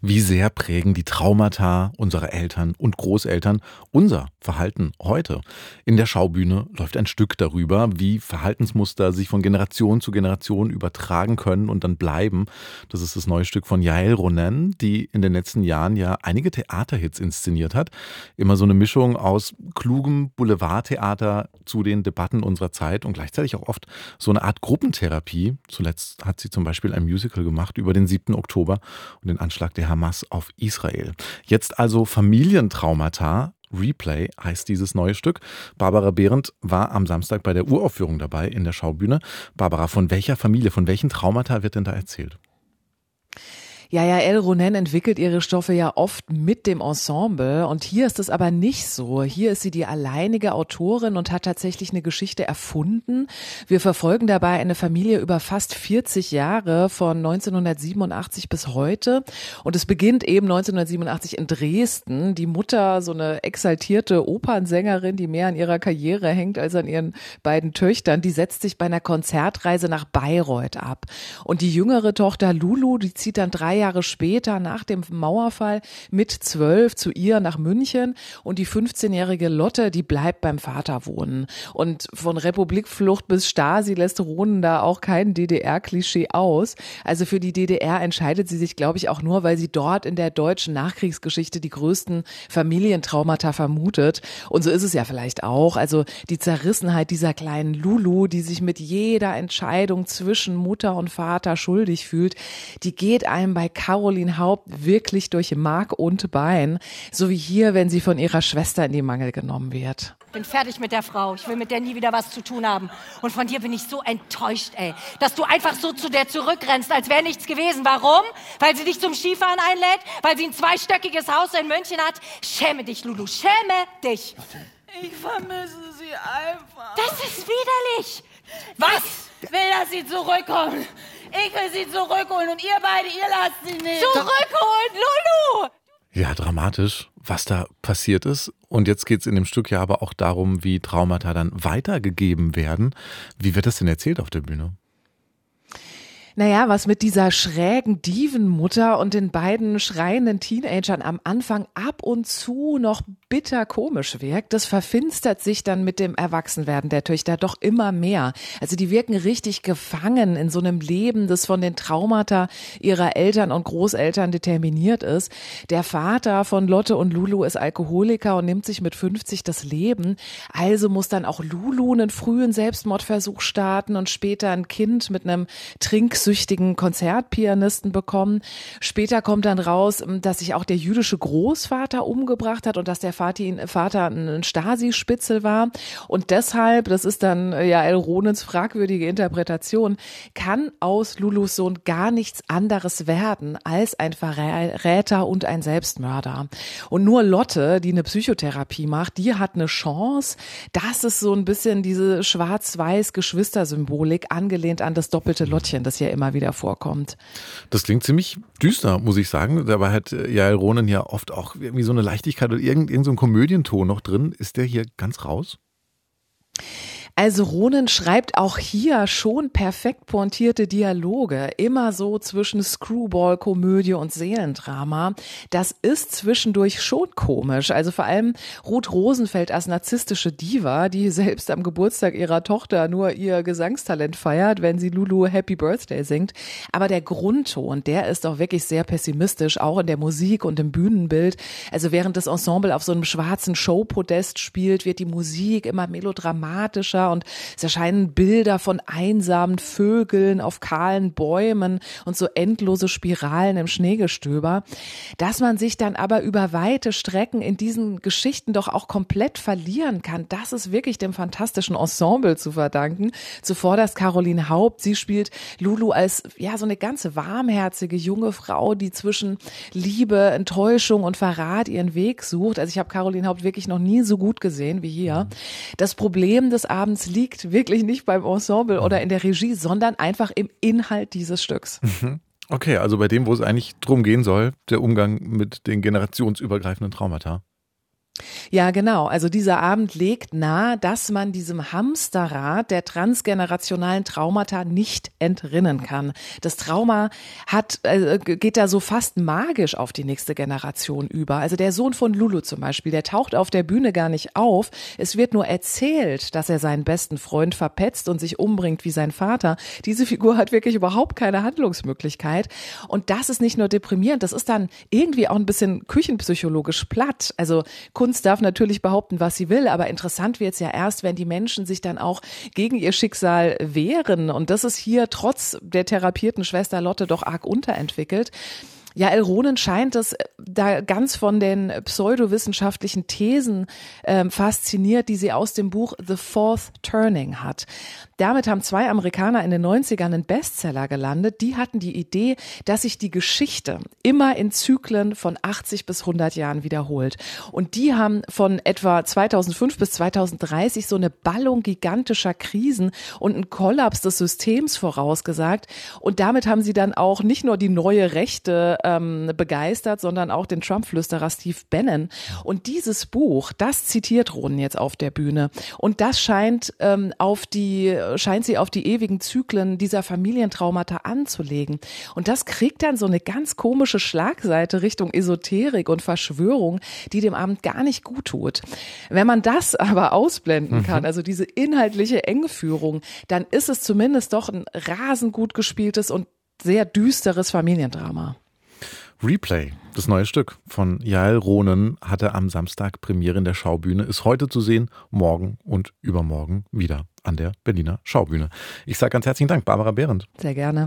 Wie sehr prägen die Traumata unserer Eltern und Großeltern unser Verhalten heute? In der Schaubühne läuft ein Stück darüber, wie Verhaltensmuster sich von Generation zu Generation übertragen können und dann bleiben. Das ist das neue Stück von Yael Ronen, die in den letzten Jahren ja einige Theaterhits inszeniert hat. Immer so eine Mischung aus klugem Boulevardtheater zu den Debatten unserer Zeit und gleichzeitig auch oft so eine Art Gruppentherapie. Zuletzt hat sie zum Beispiel ein Musical gemacht über den 7. Oktober und den Anschlag der Hamas auf Israel. Jetzt also Familientraumata. Replay heißt dieses neue Stück. Barbara Behrendt war am Samstag bei der Uraufführung dabei in der Schaubühne. Barbara, von welcher Familie, von welchen Traumata wird denn da erzählt? Ja, Yael Ronen entwickelt ihre Stoffe ja oft mit dem Ensemble und hier ist es aber nicht so. Hier ist sie die alleinige Autorin und hat tatsächlich eine Geschichte erfunden. Wir verfolgen dabei eine Familie über fast 40 Jahre von 1987 bis heute und es beginnt eben 1987 in Dresden. Die Mutter, so eine exaltierte Opernsängerin, die mehr an ihrer Karriere hängt als an ihren beiden Töchtern, die setzt sich bei einer Konzertreise nach Bayreuth ab. Und die jüngere Tochter Lulu, die zieht dann 3 Jahre später nach dem Mauerfall mit 12 zu ihr nach München und die 15-jährige Lotte, die bleibt beim Vater wohnen. Und von Republikflucht bis Stasi lässt Ronen da auch kein DDR-Klischee aus. Also für die DDR entscheidet sie sich, glaube ich, auch nur, weil sie dort in der deutschen Nachkriegsgeschichte die größten Familientraumata vermutet. Und so ist es ja vielleicht auch. Also die Zerrissenheit dieser kleinen Lulu, die sich mit jeder Entscheidung zwischen Mutter und Vater schuldig fühlt, die geht einem bei Caroline Haupt wirklich durch Mark und Bein, so wie hier, wenn sie von ihrer Schwester in die Mangel genommen wird. Ich bin fertig mit der Frau. Ich will mit der nie wieder was zu tun haben. Und von dir bin ich so enttäuscht, ey, dass du einfach so zu der zurückrennst, als wäre nichts gewesen. Warum? Weil sie dich zum Skifahren einlädt? Weil sie ein 2-stöckiges Haus in München hat? Schäme dich, Lulu, schäme dich. Ich vermisse sie einfach. Das ist widerlich. Was? Ich will, dass sie zurückkommen. Ich will sie zurückholen und ihr beide, ihr lasst sie nicht. Zurückholen, Lulu! Ja, dramatisch, was da passiert ist. Und jetzt geht es in dem Stück ja aber auch darum, wie Traumata dann weitergegeben werden. Wie wird das denn erzählt auf der Bühne? Naja, was mit dieser schrägen Dievenmutter und den beiden schreienden Teenagern am Anfang ab und zu noch bitter komisch wirkt, das verfinstert sich dann mit dem Erwachsenwerden der Töchter doch immer mehr. Also die wirken richtig gefangen in so einem Leben, das von den Traumata ihrer Eltern und Großeltern determiniert ist. Der Vater von Lotte und Lulu ist Alkoholiker und nimmt sich mit 50 das Leben. Also muss dann auch Lulu einen frühen Selbstmordversuch starten und später ein Kind mit einem trinksüchtigen Konzertpianisten bekommen. Später kommt dann raus, dass sich auch der jüdische Großvater umgebracht hat und dass der Vater ein Stasi-Spitzel war. Und deshalb, das ist dann Yael Ronens fragwürdige Interpretation, kann aus Lulus Sohn gar nichts anderes werden als ein Verräter und ein Selbstmörder. Und nur Lotte, die eine Psychotherapie macht, die hat eine Chance. Das ist so ein bisschen diese schwarz-weiß Geschwistersymbolik, angelehnt an das doppelte Lottchen, das hier immer wieder vorkommt. Das klingt ziemlich düster, muss ich sagen. Dabei hat Yael Ronen ja oft auch irgendwie so eine Leichtigkeit oder irgend so ein Komödienton noch drin. Ist der hier ganz raus? Also Ronen schreibt auch hier schon perfekt pointierte Dialoge, immer so zwischen Screwball, Komödie und Seelendrama. Das ist zwischendurch schon komisch. Also vor allem Ruth Rosenfeld als narzisstische Diva, die selbst am Geburtstag ihrer Tochter nur ihr Gesangstalent feiert, wenn sie Lulu Happy Birthday singt. Aber der Grundton, der ist auch wirklich sehr pessimistisch, auch in der Musik und im Bühnenbild. Also während das Ensemble auf so einem schwarzen Showpodest spielt, wird die Musik immer melodramatischer und es erscheinen Bilder von einsamen Vögeln auf kahlen Bäumen und so endlose Spiralen im Schneegestöber. Dass man sich dann aber über weite Strecken in diesen Geschichten doch auch komplett verlieren kann, das ist wirklich dem fantastischen Ensemble zu verdanken. Zuvorderst Caroline Haupt, sie spielt Lulu als ja so eine ganz warmherzige junge Frau, die zwischen Liebe, Enttäuschung und Verrat ihren Weg sucht. Also ich habe Caroline Haupt wirklich noch nie so gut gesehen wie hier. Das Problem des Abends liegt wirklich nicht beim Ensemble oder in der Regie, sondern einfach im Inhalt dieses Stücks. Okay, also bei dem, wo es eigentlich drum gehen soll, der Umgang mit den generationsübergreifenden Traumata. Ja, genau. Also dieser Abend legt nahe, dass man diesem Hamsterrad der transgenerationalen Traumata nicht entrinnen kann. Das Trauma geht da so fast magisch auf die nächste Generation über. Also der Sohn von Lulu zum Beispiel, der taucht auf der Bühne gar nicht auf. Es wird nur erzählt, dass er seinen besten Freund verpetzt und sich umbringt wie sein Vater. Diese Figur hat wirklich überhaupt keine Handlungsmöglichkeit. Und das ist nicht nur deprimierend, das ist dann irgendwie auch ein bisschen küchenpsychologisch platt. Also Kunst darf natürlich behaupten, was sie will, aber interessant wird es ja erst, wenn die Menschen sich dann auch gegen ihr Schicksal wehren. Und das ist hier trotz der therapierten Schwester Lotte doch arg unterentwickelt. Jael Ronen scheint es da ganz von den pseudowissenschaftlichen Thesen fasziniert, die sie aus dem Buch The Fourth Turning hat. Damit haben 2 Amerikaner in den 90ern einen Bestseller gelandet. Die hatten die Idee, dass sich die Geschichte immer in Zyklen von 80 bis 100 Jahren wiederholt. Und die haben von etwa 2005 bis 2030 so eine Ballung gigantischer Krisen und einen Kollaps des Systems vorausgesagt. Und damit haben sie dann auch nicht nur die neue Rechte begeistert, sondern auch den Trump-Flüsterer Steve Bannon. Und dieses Buch, das zitiert Ronen jetzt auf der Bühne. Und das scheint sie auf die ewigen Zyklen dieser Familientraumata anzulegen. Und das kriegt dann so eine ganz komische Schlagseite Richtung Esoterik und Verschwörung, die dem Abend gar nicht gut tut. Wenn man das aber ausblenden kann, also diese inhaltliche Engführung, dann ist es zumindest doch ein rasend gut gespieltes und sehr düsteres Familiendrama. Replay, das neue Stück von Jael Ronen, hatte am Samstag Premiere in der Schaubühne, ist heute zu sehen, morgen und übermorgen wieder an der Berliner Schaubühne. Ich sage ganz herzlichen Dank, Barbara Behrendt. Sehr gerne.